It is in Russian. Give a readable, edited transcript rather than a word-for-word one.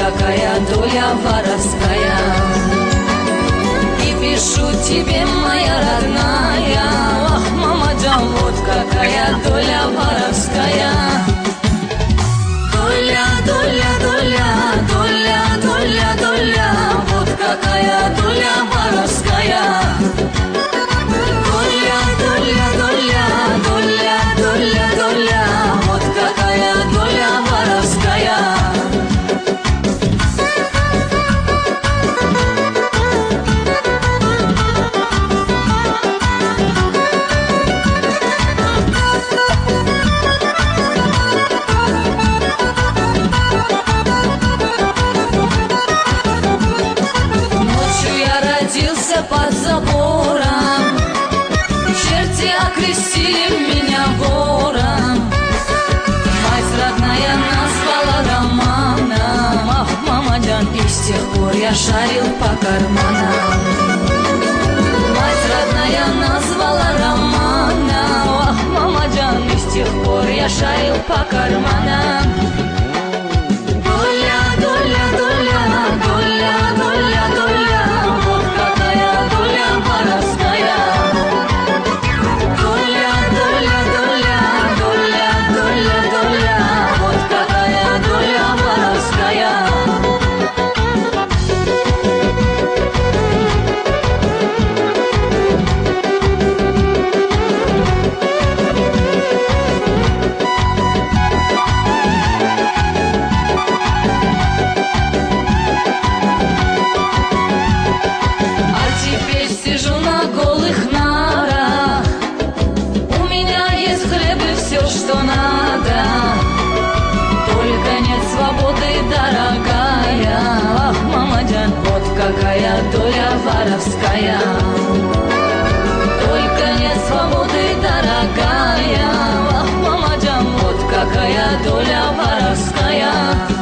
какая доля воровская. И пишу тебе, моя родная, ах, мамаджан, вот какая доля воровская. Доля, доля, доля, доля, доля, доля, вот какая доля воровская. Доля, доля, доля, доля, доля, доля, вот какая доля воровская. Под забором черти окрестили меня вором. Мать родная назвала романом, ах, мамаджан, и с тех пор я шарил по карманам. Мать родная назвала романом, ах, мамаджан, и с тех пор я шарил по карманам. Доля, доля, доля, доля, доля, доля, вот какая доля воровская. Доля, доля, доля, доля, доля, доля, вот какая доля воровская. Что надо, только нет свободы, дорогая. Ах, мамаджан, вот какая доля воровская. Только нет свободы, дорогая. Ах, мамаджан, вот какая доля воровская.